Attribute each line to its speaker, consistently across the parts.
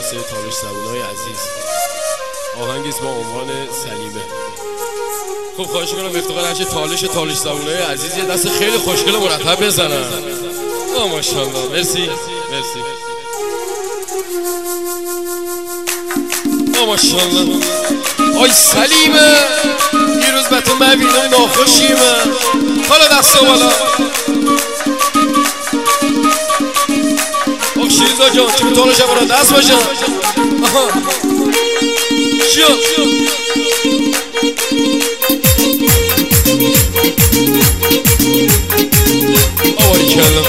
Speaker 1: واسه تالش زبونای عزیز. آهنگیست با عنوان سلیمه. خب خواهش کنم افتخار هرچه تالش زبونای عزیز یه دست خیلی خوشگل مرتب بزنن. ماشاءالله. مرسی. ماشاءالله. آی سلیمه دیروز به تو ببینم ناخوشیمه. حالا دست بالا. شیرزا جان چه میتونه شبانه دست باشه. چیا آواری کلم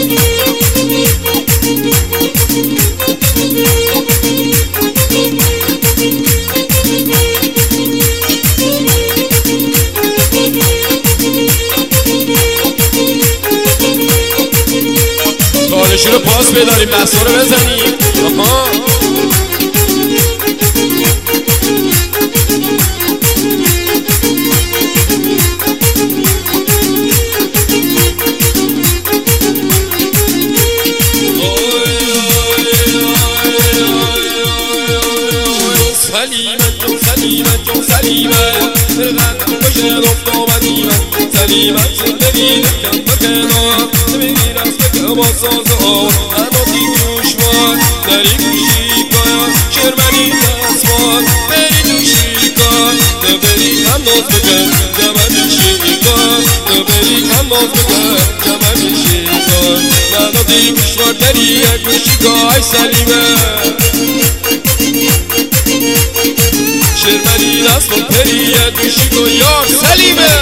Speaker 1: تالشی رو پاس بداریم دستا رو بزنیم. سلیمه زندگی نکن بکنار نمیگیر از بکم با سازا اما دی گوشوار داری گوشی کار شرمنی دستوار بری دوشی کار تو بری هم ناز بکن جمع بیشی کار تو بری هم ناز بکن جمع بیشی کار اما دی گوشوار داری گوشی کار سلیمه شرمنی دستوار پری دوشی کار یار سلیمه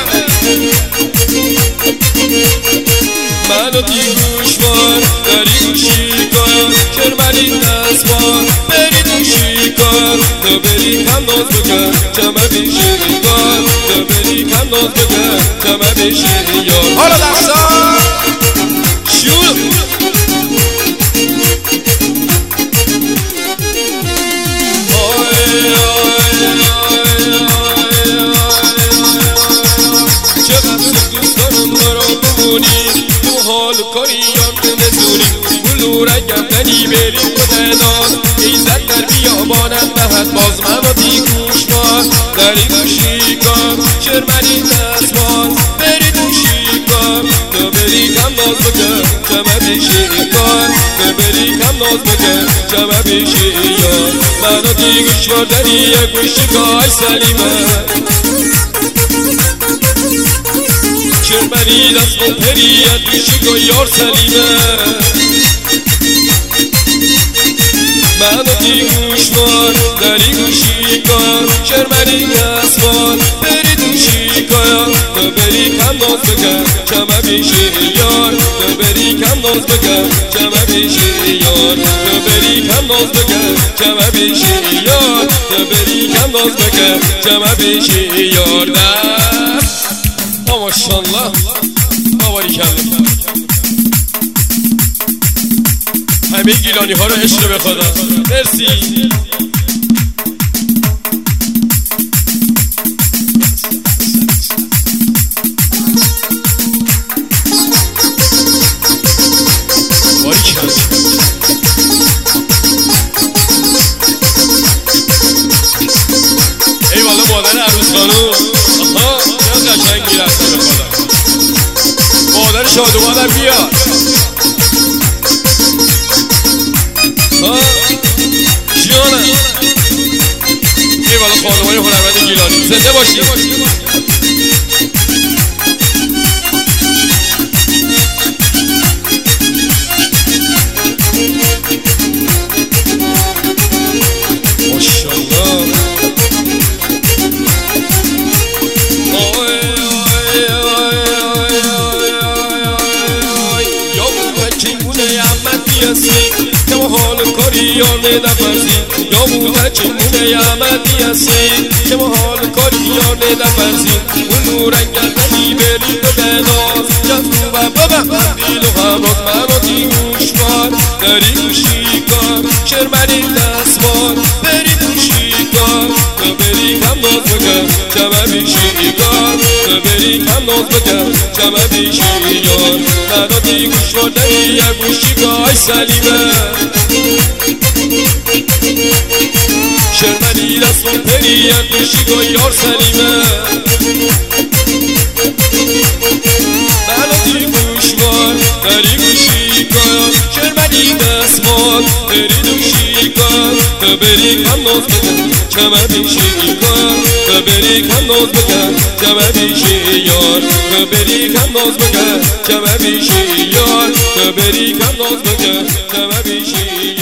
Speaker 1: منو دی گوشوار داری گوشی کار شرمنی دستوار بری دوشی کار تو بری کم ناز بکن جمع بیشی کار تو بری کم ناز بکن جمع بیشی یار حالا دستا شور تو حال کاریان نزونی بلو رنگم ننی بریم کتنان ایزد در بیابانم دهد باز منو دی گوشوار داری گوشی کار شرمنی دستوار بری دوشی کار تو بری کم ناز بکن جمع بیشی کار تو بری کم ناز بکن جمع بیشی یار منو دی گوشوار داری گوشی کار سلیمه شرمنی دست و پریت بیشی کن یار سلیمه منو دی گوشوار داری گوشی کار شرمنی دستوار بری دوشی کار تو بری کم ناز بکن جمع بیشی یار تو بری کم ناز بکن جمع بیشی یار تو بری کم ناز بکن جمع بیشی یار تو بری کم ناز بکن جمع بیشی یار ماشاءالله آواری کردم همه گیلانی ها رو عشق به خدا مرسی آواری کردم ای والا مادر عروس خانوم چقدر قشنگ میرفته به خدا مادر شادومانم بیاد جانم ای والا خانمای هنرمند گیلانی زنده باشید که ما حال کاریانه نفرزی یا بوده چمونه یمدی هستی که ما حال کاریانه نفرزی اون رنگردنی بریم به بناز جفتو و ببم دیل و همراز منو دی گوشوار داری گوشی کار شرمنی دستوار بری دوشی کار تو بری کم ناز بکن جمع بیشی کار تو بری کم ناز بکن جمع بیشی یار منو دی گوشوار داری گوشی کار سلیمه یار سلیمه بلدی گوشوار داری گوشی کن شرمدی دستمال داری دوشی کن ببری کم ناز بکن کمه بیشی کن ببری کم ناز بکن کمه بیشی یار ببری کم ناز بکن کمه بیشی یار ببری کم ناز بکن کمه بیشی